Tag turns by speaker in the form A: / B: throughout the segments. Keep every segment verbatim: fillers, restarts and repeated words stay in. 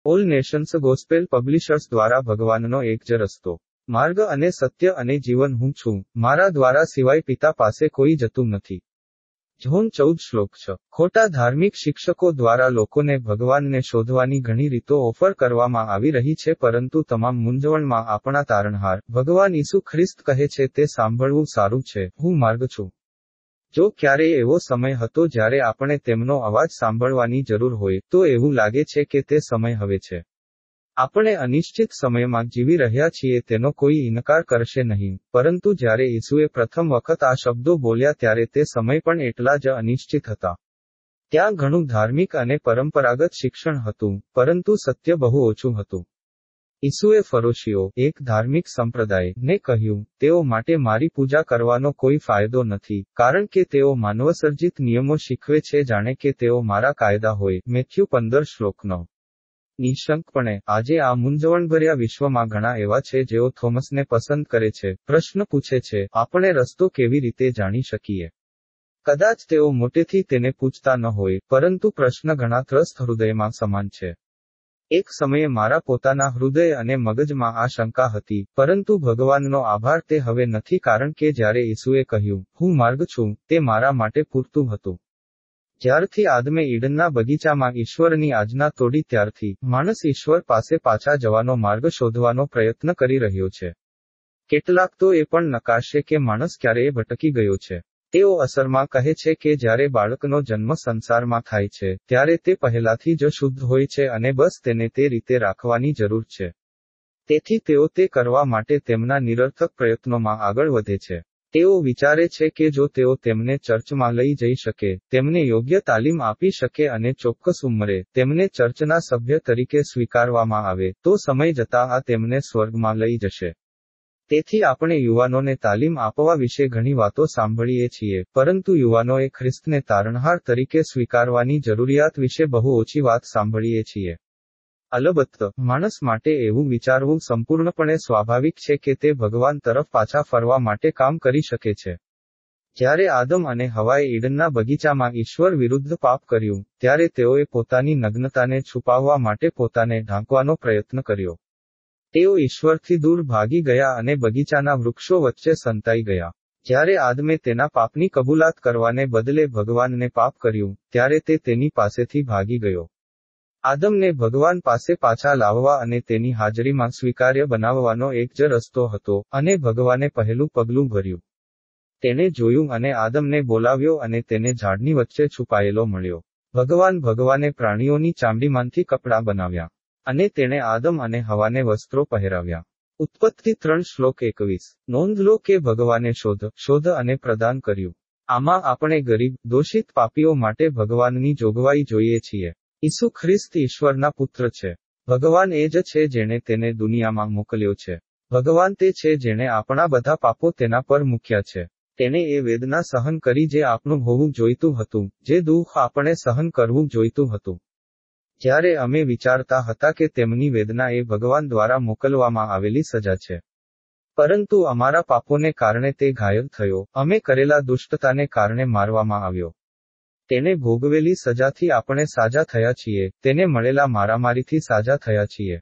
A: All Nations gospel પબ્લિશર્સ દ્વારા ભગવાનનો એક જ રસ્તો, માર્ગ અને સત્ય અને જીવન હું છું, મારા દ્વારા સિવાય પિતા પાસે કોઈ જતું નથી. જોન ચૌદ શ્લોક છ. ખોટા ધાર્મિક શિક્ષકો દ્વારા લોકોને ભગવાનને શોધવાની ઘણી રીતો ઓફર કરવામાં આવી રહી છે, પરંતુ તમામ મૂંઝવણમાં આપણા તારણહાર ભગવાન ઈસુ ખ્રિસ્ત કહે છે તે સાંભળવું સારું છે, હું માર્ગ છું. જો ક્યારેય એવો સમય હતો જ્યારે આપણે તેમનો અવાજ સાંભળવાની જરૂર હોય, તો એવું લાગે છે કે તે સમય હવે છે. આપણે અનિશ્ચિત સમયમાં જીવી રહ્યા છીએ તેનો કોઈ ઇનકાર કરશે નહીં, પરંતુ જ્યારે ઈસુએ પ્રથમ વખત આ શબ્દો બોલ્યા ત્યારે તે સમય પણ એટલા જ અનિશ્ચિત હતા. ત્યાં ઘણું ધાર્મિક અને પરંપરાગત શિક્ષણ હતું, પરંતુ સત્ય બહુ ઓછું હતું. ઈસુએ ફરોશીઓ, એક ધાર્મિક સંપ્રદાય, ને કહ્યું, તેઓ માટે મારી પૂજા કરવાનો કોઈ ફાયદો નથી, કારણ કે તેઓ માનવસર્જિત નિયમો શીખવે છે જાણે કે તેઓ મારા કાયદા હોય. મેથ્યુ પંદર શ્લોક નવ. નિઃશંકપણે, આજે આ મૂંઝવણભર્યા વિશ્વમાં ઘણા એવા છે જેઓ થોમસને પસંદ કરે છે, પ્રશ્ન પૂછે છે, આપણે રસ્તો કેવી રીતે જાણી શકીએ? કદાચ તેઓ મોટેથી તેને પૂછતા ન હોય, પરંતુ પ્રશ્ન ઘણા ત્રસ્ત હૃદયમાં સમાન છે. એક સમયે મારા પોતાના હૃદય અને મગજમાં આ શંકા હતી, પરંતુ ભગવાનનો આભાર તે હવે નથી, કારણ કે જ્યારે ઈસુએ કહ્યું, હું માર્ગ છું, તે મારા માટે પૂરતું હતું. જ્યારથી આદમે ઈડનના બગીચામાં ઈશ્વરની આજ્ઞા તોડી ત્યારથી, માણસ ઈશ્વર પાસે પાછા જવાનો માર્ગ શોધવાનો પ્રયત્ન કરી રહ્યો છે. કેટલાક તો એ પણ નકારશે કે માણસ ક્યારેય ભટકી ગયો છે. તેઓ અસરમાં કહે છે કે જ્યારે બાળકનો જન્મ સંસારમાં થાય છે, ત્યારે તે પહેલાથી જ શુદ્ધ હોય છે અને બસ તેને તે રીતે રાખવાની જરૂર છે. તેથી તેઓ તે કરવા માટે તેમના નિરર્થક પ્રયત્નોમાં આગળ વધે છે. તેઓ વિચારે છે કે જો તેઓ તેમને ચર્ચમાં લઈ જઈ શકે, તેમને યોગ્ય તાલીમ આપી શકે અને ચોક્કસ ઉંમરે તેમને ચર્ચના સભ્ય તરીકે સ્વીકારવામાં આવે, તો સમય જતાં આ તેમને સ્વર્ગમાં લઈ જશે. તેથી આપણે યુવાનોને તાલીમ આપવા વિશે ઘણી વાતો સાંભળીએ છીએ, પરંતુ યુવાનોએ ખ્રિસ્તને તારણહાર તરીકે સ્વીકારવાની જરૂરિયાત વિશે બહુ ઓછી વાત સાંભળીએ છીએ. અલબત્ત, માણસ માટે એવું વિચારવું સંપૂર્ણપણે સ્વાભાવિક છે કે તે ભગવાન તરફ પાછા ફરવા માટે કામ કરી શકે છે. જ્યારે આદમ અને હવાએ ઈડનના બગીચામાં ઈશ્વર વિરુદ્ધ પાપ કર્યું, ત્યારે તેઓએ પોતાની નગ્નતાને છુપાવવા માટે પોતાને ઢાંકવાનો પ્રયત્ન કર્યો. તેઓ ઈશ્વરથી દૂર ભાગી ગયા અને બગીચાના વૃક્ષો વચ્ચે સંતાઈ ગયા. જ્યારે આદમે તેના પાપની કબૂલાત કરવાને બદલે ભગવાનને પાપ કર્યું, ત્યારે તે તેની પાસેથી ભાગી ગયો. આદમને ભગવાન પાસે પાછા લાવવા અને તેની હાજરીમાં સ્વીકાર્ય બનાવવાનો એક જ રસ્તો હતો, અને ભગવાને પહેલું પગલું ભર્યું. તેણે જોયું અને આદમને બોલાવ્યો અને તેને ઝાડની વચ્ચે છુપાયેલો મળ્યો. ભગવાન ભગવાને પ્રાણીઓની ચામડીમાંથી કપડાં બનાવ્યા. અને તેણે આદમ અને હવાને વસ્ત્રો પહેરાવ્યા. ઉત્પત્તિ ત્રણ શ્લોક એકવીસ. નોંધ લો કે ભગવાને શોધ, શોધ અને પ્રદાન કર્યું. આમાં આપણે ગરીબ, દોષિત પાપીઓ માટે ભગવાનની જોગવાઈ જોઈએ છીએ. ઈસુ ખ્રિસ્ત ઈશ્વરના પુત્ર છે. ભગવાન એ જ છે જેણે તેને દુનિયામાં મોકલ્યો છે. ભગવાન તે છે જેણે આપણા બધા પાપો તેના પર મૂક્યા છે. તેણે એ વેદના સહન કરી જે આપણું હોવું જોઈતું હતું, જે દુઃખ આપણે સહન કરવું જોઈતું હતું. જ્યારે અમે વિચારતા હતા કે તેમની વેદના એ ભગવાન દ્વારા મોકલવામાં આવેલી સજા છે. પરંતુ અમારા પાપોને કારણે તે ઘાયલ થયો, અમે કરેલા દુષ્ટતાને કારણે મારવામાં આવ્યો. તેને ભોગવેલી સજાથી આપણે સાજા થયા છીએ, તેને મળેલા મારામારીથી સાજા થયા છીએ.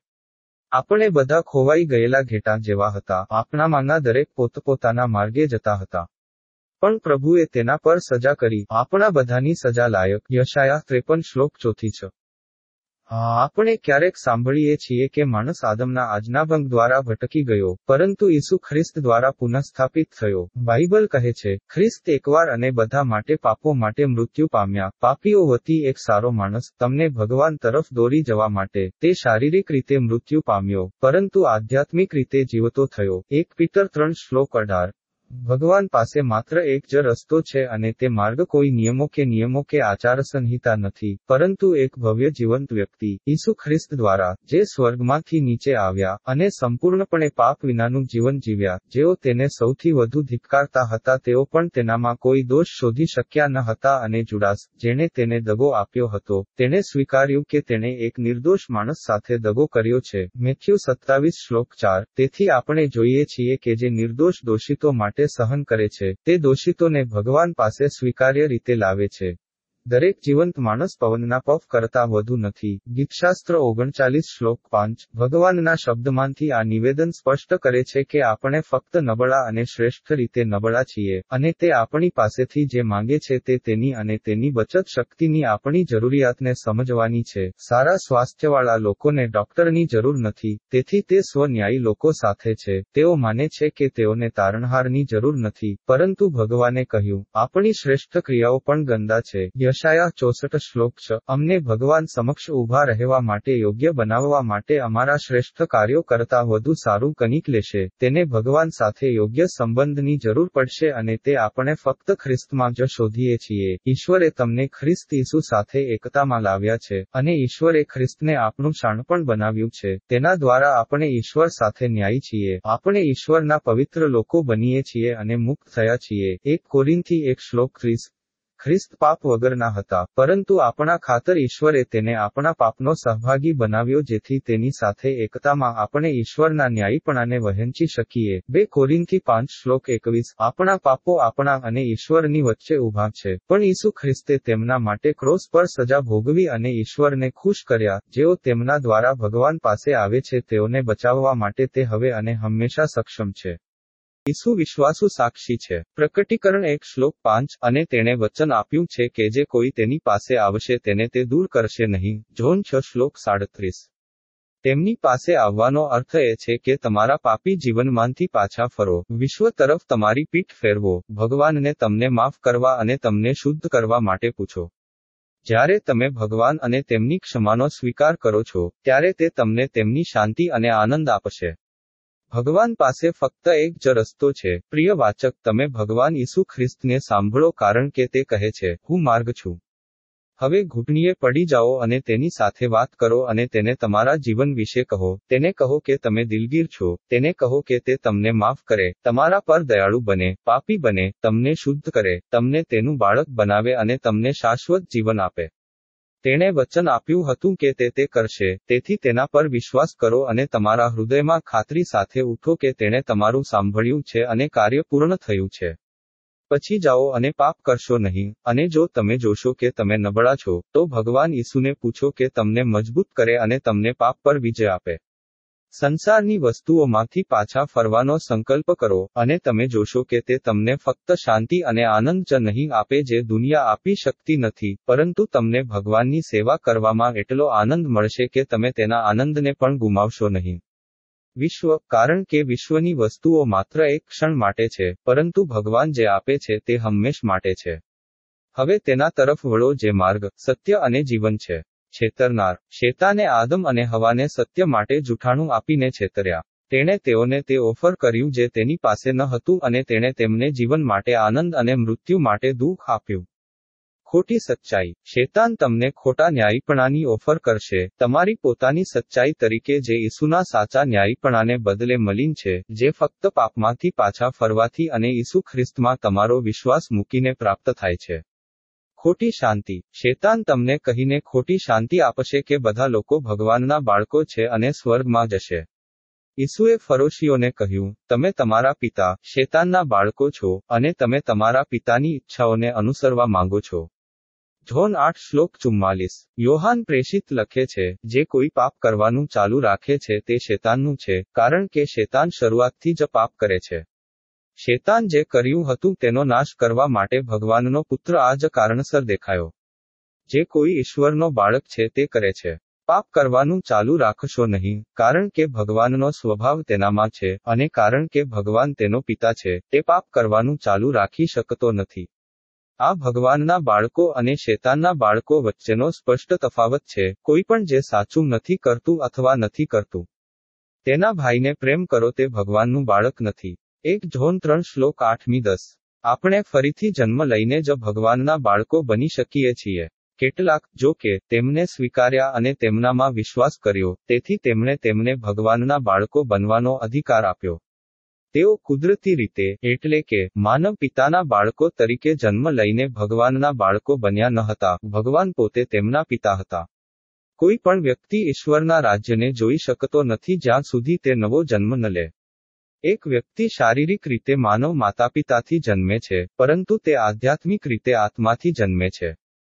A: આપણે બધા ખોવાઈ ગયેલા ઘેટાં જેવા હતા, આપણામાંના દરેક પોતપોતાના માર્ગે જતા હતા. પણ પ્રભુએ તેના પર સજા કરી, આપણા બધાની સજા લાયક. યશાયા ત્રેપન શ્લોક ચોથી છ. આપણે ક્યારેક સાંભળીએ છીએ કે માણસ આદમના આજ્ઞાભંગ દ્વારા ભટકી ગયો, પરંતુ ઈસુ ખ્રિસ્ત દ્વારા પુનઃસ્થાપિત થયો. બાઇબલ કહે છે, ખ્રિસ્ત એકવાર અને બધા માટે પાપો માટે મૃત્યુ પામ્યા, પાપીઓ વતી એક સારો માણસ, તમને ભગવાન તરફ દોરી જવા માટે. તે શારીરિક રીતે મૃત્યુ પામ્યો, પરંતુ આધ્યાત્મિક રીતે જીવતો થયો. એક પીટર ત્રણ શ્લોક અઢાર. ભગવાન પાસે માત્ર એક જ રસ્તો છે અને તે માર્ગ કોઈ નિયમો કે નિયમો કે આચારસંહિતા નથી, પરંતુ એક ભવ્ય જીવંત વ્યક્તિ, ઈસુ ખ્રિસ્ત દ્વારા, જે સ્વર્ગમાંથી નીચે આવ્યા, અને સંપૂર્ણપણે પાપ વિનાનું જીવન જીવ્યા. જેઓ તેને સૌથી વધુ ધિક્કારતા હતા તેઓ પણ તેનામાં કોઈ દોષ શોધી શક્યા ન હતા અને જુડાસ, જેણે તેને દગો આપ્યો હતો, તેણે સ્વીકાર્યું કે તેણે એક નિર્દોષ માણસ સાથે દગો કર્યો છે. મેથ્યુ સત્તાવીસ શ્લોક ચાર. તેથી આપણે જોઈએ છીએ કે જે નિર્દોષ દોષિતો માટે સહન કરે છે, તે દોષિતોને ભગવાન પાસે સ્વીકાર્ય રીતે લાવે છે. દરેક જીવંત માણસ પવનના પફ કરતા વધુ નથી. ગીતશાસ્ત્ર ઓગણચાલીસ શ્લોક પાંચ. ભગવાનના શબ્દમાંથી આ નિવેદન સ્પષ્ટ કરે છે કે આપણે ફક્ત નબળા અને શ્રેષ્ઠ રીતે નબળા છીએ, અને તે આપણી પાસેથી જે માંગે છે તે તેની અને તેની બચત શક્તિની આપણી જરૂરિયાતને સમજવાની છે. સારા સ્વાસ્થ્યવાળા લોકોને ડોક્ટરની જરૂર નથી, તેથી તે સ્વ-ન્યાયી લોકો સાથે છે. તેઓ માને છે કે તેઓને તારણહારની જરૂર નથી, પરંતુ ભગવાને કહ્યું, આપણી શ્રેષ્ઠ ક્રિયાઓ પણ ગંદા છે. યશાયા ચોસઠ શ્લોક છ. અમને ભગવાન સમક્ષ ઊભા રહેવા માટે યોગ્ય બનાવવા માટે અમારા શ્રેષ્ઠ કાર્યો કરતાં વધુ સારું કંઈક લેશે. તેને ભગવાન સાથે યોગ્ય સંબંધની જરૂર પડશે અને તે આપણે ફક્ત ખ્રિસ્તમાં જ શોધીએ છીએ. ઈશ્વરે તમને ખ્રિસ્ત ઈસુ સાથે એકતામાં લાવ્યા છે, અને ઈશ્વરે ખ્રિસ્તને આપણું શાણપણ બનાવ્યું છે. તેના દ્વારા આપણે ઈશ્વર સાથે ન્યાયી છીએ. આપણે ઈશ્વરના પવિત્ર લોકો બનીએ છીએ અને મુક્ત થયા છીએ. એક કોરિન્થી એક શ્લોક ત્રીસ. ખ્રિસ્ત પાપ વગરના હતા, પરંતુ આપણા ખાતર ઈશ્વરે તેને આપણા પાપનો સહભાગી બનાવ્યો જેથી તેની સાથે એકતામાં આપણે ઈશ્વરના ન્યાયીપણાને વહેંચી શકીએ. બે કોરિન્થી પાંચ શ્લોક એકવીસ. આપણા પાપો આપણા અને ઈશ્વરની વચ્ચે ઊભા છે, પણ ઈસુ ખ્રિસ્તે તેમના માટે ક્રોસ પર સજા ભોગવી અને ઈશ્વરને ખુશ કર્યા. જેઓ તેમના દ્વારા ભગવાન પાસે આવે છે તેઓને બચાવવા માટે તે હવે અને હંમેશા સક્ષમ છે. ઈસુ વિશ્વાસુ સાક્ષી છે. પ્રકટીકરણ એક શ્લોક પાંચ. અને તેણે વચન આપ્યું છે કે જે કોઈ તેની પાસે આવશે તેને તે દૂર કરશે નહીં. જોન છ શ્લોક સાડત્રીસ. તેમની પાસે આવવાનો અર્થ એ છે કે તમારા પાપી જીવનમાંથી પાછા ફરો, વિશ્વ તરફ તમારી પીઠ ફેરવો, ભગવાનને તમને માફ કરવા અને તમને શુદ્ધ કરવા માટે પૂછો. જ્યારે તમે ભગવાન અને તેમની ક્ષમાનો સ્વીકાર કરો છો, ત્યારે તે તમને તેમની શાંતિ અને આનંદ આપશે. ભગવાન પાસે ફક્ત એક જ રસ્તો છે. પ્રિય વાચક, તમે ભગવાન ઈસુ ખ્રિસ્તને સાંભળો કારણ કે તે કહે છે, હું માર્ગ છું. હવે ઘૂંટણીએ પડી જાઓ અને તેની સાથે વાત કરો અને તેને તમારા જીવન વિશે કહો. તેને કહો કે તમે દિલગીર છો. તેને કહો કે તે તમને માફ કરે, તમારા પર દયાળુ બને, પાપી બને, તમને શુદ્ધ કરે, તમને તેનું બાળક બનાવે અને તમને શાશ્વત જીવન આપે. તેણે વચન આપ્યું હતું કે તે તે કરશે, તેથી તેના પર વિશ્વાસ કરો અને તમારા હૃદયમાં ખાતરી સાથે ઉઠો કે તેણે તમારું સાંભળ્યું છે અને કાર્ય પૂર્ણ થયું છે. પછી જાઓ અને પાપ કરશો નહીં. અને જો તમે જોશો કે તમે નબળા છો, તો ભગવાન ઈસુને પૂછો કે તમને મજબૂત કરે અને તમને પાપ પર વિજય આપે. સંસારની વસ્તુઓમાંથી પાછા ફરવાનો સંકલ્પ કરો, અને તમે જોશો કે તે તમને ફક્ત શાંતિ અને આનંદ જ નહીં આપે જે દુનિયા આપી શકતી નથી, પરંતુ તમને ભગવાનની સેવા કરવામાં એટલો આનંદ મળશે કે તમે તેના આનંદને પણ ગુમાવશો નહીં. વિશ્વ, કારણ કે વિશ્વની વસ્તુઓ માત્ર એક ક્ષણ માટે છે, પરંતુ ભગવાન જે આપે છે તે હંમેશ માટે છે. હવે તેના તરફ વળો જે માર્ગ, સત્ય અને જીવન છે. છેતરનાર. શેતાને આદમ અને હવાને સત્ય માટે જૂઠાણું આપીને છેતર્યા. તેણે તેઓને તે ઓફર કર્યું જે તેની પાસે ન હતું અને તેણે તેમને જીવન માટે આનંદ અને મૃત્યુ માટે દુઃખ આપ્યું. ખોટી સચ્ચાઈ. શેતાન તમને ખોટા ન્યાયીપણાની ઓફર કરશે, તમારી પોતાની સચ્ચાઈ તરીકે જે ઈસુના સાચા ન્યાયીપણાને બદલે મલિન છે, જે ફક્ત પાપમાંથી પાછા ફરવાથી અને ઈસુ ખ્રિસ્તમાં તમારો વિશ્વાસ મૂકીને પ્રાપ્ત થાય છે. ખોટી શાંતિ. શેતાન તમને કહીને ખોટી શાંતિ આપશે કે બધા લોકો ભગવાનના બાળકો છે અને સ્વર્ગમાં જશે. ઈસુએ ફરોશીઓને કહ્યું, તમે તમારા પિતા, શેતાનના બાળકો છો, અને તમે તમારા પિતાની ઈચ્છાઓને અનુસરવા માંગો છો. જોન આઠ શ્લોક ચુમ્માલીસ. યોહાન પ્રેષિત લખે છે, જે કોઈ પાપ કરવાનું ચાલુ રાખે છે તે શેતાનનું છે, કારણ કે શેતાન શરૂઆતથી જ પાપ કરે છે. શેતાન જે કર્યું હતું તેનો નાશ કરવા માટે ભગવાનનો પુત્ર આ જ કારણસર દેખાયો. જે કોઈ ઈશ્વરનો બાળક છે તે કરે છે. પાપ કરવાનું ચાલુ રાખશો નહીં, કારણ કે ભગવાનનો સ્વભાવ તેનામાં છે, અને કારણ કે ભગવાન તેનો પિતા છે, તે પાપ કરવાનું ચાલુ રાખી શકતો નથી. આ ભગવાનના બાળકો અને શેતાનના બાળકો વચ્ચેનો સ્પષ્ટ તફાવત છે. કોઈ પણ જે સાચું નથી કરતું અથવા નથી કરતું તેના ભાઈને પ્રેમ કરો તે ભગવાનનું બાળક નથી. એક જોન ત્રણ શ્લોક આઠમી દસ. આપણે ફરીથી જન્મ લઈને જ ભગવાનના બાળકો બની શકીએ છીએ. કેટલાક, જો કે, તેમને સ્વીકાર્યા અને તેમનામાં વિશ્વાસ કર્યો, તેથી તેમણે તેમને ભગવાનના બાળકો બનવાનો અધિકાર આપ્યો. તેઓ કુદરતી રીતે, એટલે કે, માનવ પિતાના બાળકો તરીકે જન્મ લઈને ભગવાનના બાળકો બન્યા ન હતા, ભગવાન પોતે તેમના પિતા હતા. કોઈ પણ વ્યક્તિ ઈશ્વરના રાજ્યને જોઈ શકતો નથી જ્યાં સુધી તે નવો જન્મ ન લે. એક વ્યક્તિ શારીરિક રીતે માનવ માતાપિતાથી જન્મે છે, પરંતુ તે આધ્યાત્મિક રીતે આત્માથી જન્મે છે.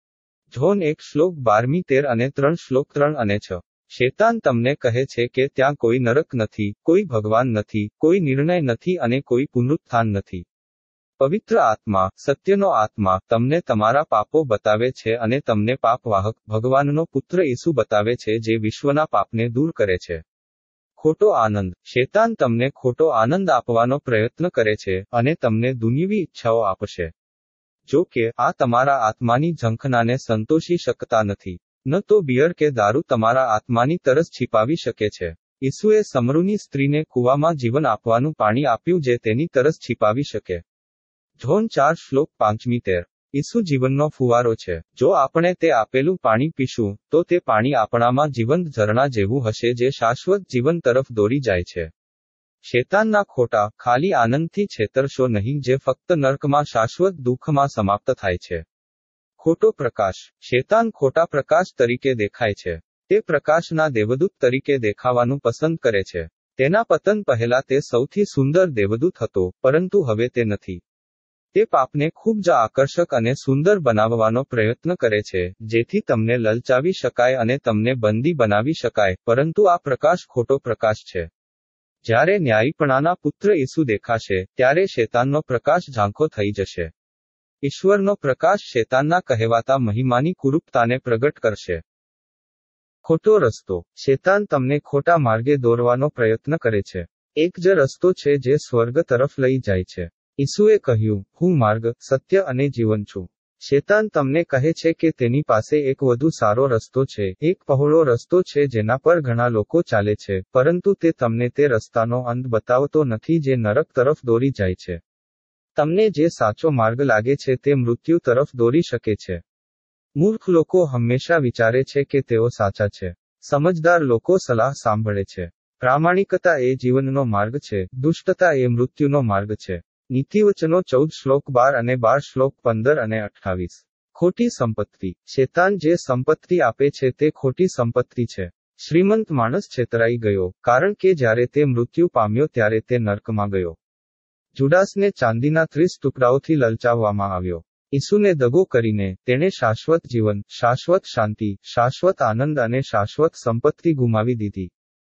A: જોન એક શ્લોક બારમી તેર અને ત્રણ શ્લોક ત્રણ અને છ. શેતાન તમને કહે છે કે ત્યાં કોઈ નરક નથી, કોઈ ભગવાન નથી, કોઈ નિર્ણય નથી અને કોઈ પુનરુત્થાન નથી. પવિત્ર આત્મા, સત્યનો આત્મા, તમને તમારા પાપો બતાવે છે અને તમને પાપવાહક, ભગવાનનો પુત્ર ઈસુ બતાવે છે જે વિશ્વના પાપને દૂર કરે છે. ખોટો આનંદ. શેતાન તમને ખોટો આનંદ આપવાનો પ્રયત્ન કરે છે અને તમને દુન્યવી ઈચ્છાઓ આપશે. જો કે, આ તમારા આત્માની ઝંખનાને સંતોષી શકતા નથી. ન તો બિયર કે દારૂ તમારા આત્માની તરસ छिपाવી શકે છે. ઈસુએ સમરૂની સ્ત્રીને કૂવામાં જીવન આપવાનું પાણી આપ્યું જે તેની તરસ छिपाવી શકે. જોન ચાર શ્લોક પાંચમી તેર. ઈસુ જીવનનો ફુવારો છે. જો આપણે તે આપેલું પાણી પીશું, તો તે પાણી આપણામાં જીવંત ઝરણા જેવું હશે જે શાશ્વત જીવન તરફ દોરી જાય છે. શેતાનના ખોટા, ખાલી આનંદથી છેતરશો નહીં જે ફક્ત નર્કમાં શાશ્વત દુઃખમાં સમાપ્ત થાય છે. ખોટો પ્રકાશ. શેતાન ખોટા પ્રકાશ તરીકે દેખાય છે. તે પ્રકાશના દેવદૂત તરીકે દેખાવાનું પસંદ કરે છે. તેના પતન પહેલા તે સૌથી સુંદર દેવદૂત હતો, પરંતુ હવે તે નથી. તે પાપને ખૂબ જ આકર્ષક અને સુંદર બનાવવાનો પ્રયત્ન કરે છે, જેથી તમને લલચાવી શકાય અને તમને બંદી બનાવી શકાય, પરંતુ આ પ્રકાશ ખોટો પ્રકાશ છે. જ્યારે ન્યાયીપણાના પુત્ર ઈસુ દેખાશે, ત્યારે શેતાનનો પ્રકાશ ઝાંખો થઈ જશે. ઈશ્વરનો પ્રકાશ શેતાનના કહેવાતા મહિમાની કુરૂપતાને પ્રગટ કરશે. ખોટો રસ્તો. શેતાન તમને ખોટા માર્ગે દોરવાનો પ્રયત્ન કરે છે. એક જ રસ્તો છે જે સ્વર્ગ તરફ લઈ જાય છે. ઈસુએ કહ્યું, હું માર્ગ, સત્ય અને જીવન છું. શેતાન તમને કહે છે કે તેની પાસે એક વધુ સારો રસ્તો છે, એક પહોળો રસ્તો છે જેના પર ઘણા લોકો ચાલે છે, પરંતુ તે તમને તે રસ્તાનો અંત બતાવતો નથી જે નરક તરફ દોરી જાય છે. તમને જે સાચો માર્ગ લાગે છે તે મૃત્યુ તરફ દોરી શકે છે. મૂર્ખ લોકો હંમેશા વિચારે છે કે તેઓ સાચા છે. સમજદાર લોકો સલાહ સાંભળે છે. પ્રામાણિકતા એ જીવનનો માર્ગ છે, દુષ્ટતા એ મૃત્યુનો માર્ગ છે. નીતિવચનો ચૌદ શ્લોક બાર અને બાર શ્લોક પંદર અને અઠ્ઠાવીસ. ખોટી સંપત્તિ. શેતાન જે સંપત્તિ આપે છે તે ખોટી સંપત્તિ છે. શ્રીમંત માણસ છેતરાઈ ગયો, કારણ કે જ્યારે તે મૃત્યુ પામ્યો ત્યારે તે નર્કમાં ગયો. જુડાસને ચાંદીના ત્રીસ ટુકડાઓથી લલચાવવામાં આવ્યો. ઈસુને દગો કરીને, તેણે શાશ્વત જીવન, શાશ્વત શાંતિ, શાશ્વત આનંદ અને શાશ્વત સંપત્તિ ગુમાવી દીધી.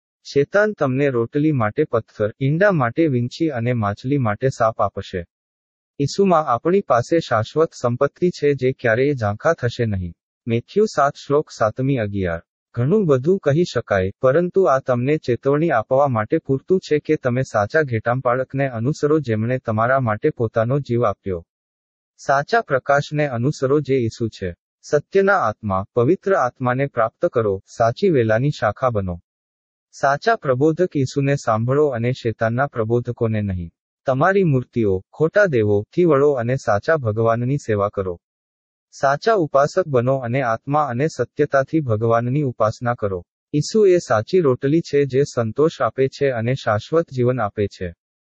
A: શેતાન તમને રોટલી માટે પથ્થર, ઈંડા માટે વીંછી અને માછલી માટે સાપ આપશે. ઈસુમાં આપણી પાસે શાશ્વત સંપત્તિ છે જે ક્યારેય ઝાંખા થશે નહીં. મેથ્યુ સાત શ્લોક સાતમી અગિયાર. ઘણું બધું કહી શકાય, પરંતુ આ તમને ચેતવણી આપવા માટે પૂરતું છે કે તમે સાચા ઘેટાપાળકને અનુસરો જેમણે તમારા માટે પોતાનો જીવ આપ્યો. સાચા પ્રકાશને અનુસરો જે ઈસુ છે. સત્યના આત્મા, પવિત્ર આત્માને પ્રાપ્ત કરો, સાચી વેલાની શાખા બનો. સાચા પ્રબોધક ઈસુને સાંભળો અને શેતાનના પ્રબોધકોને નહીં. તમારી મૂર્તિઓ, ખોટા દેવો, થી વળો અને સાચા ભગવાનની સેવા કરો. સાચા ઉપાસક બનો અને આત્મા અને સત્યતાથી ભગવાનની ઉપાસના કરો. ઈસુ એ સાચી રોટલી છે જે સંતોષ આપે છે અને શાશ્વત જીવન આપે છે.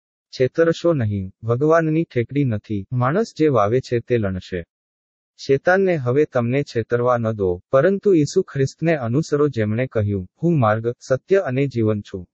A: છેતરશો નહીં. ભગવાનની ઠેકડી નથી. માણસ જે વાવે છે તે લણશે. શેતાનને હવે તમને છેતરવા ન દો, પરંતુ ઈસુ ખ્રિસ્તને અનુસરો જેમણે કહ્યું, હું માર્ગ, સત્ય અને જીવન છું.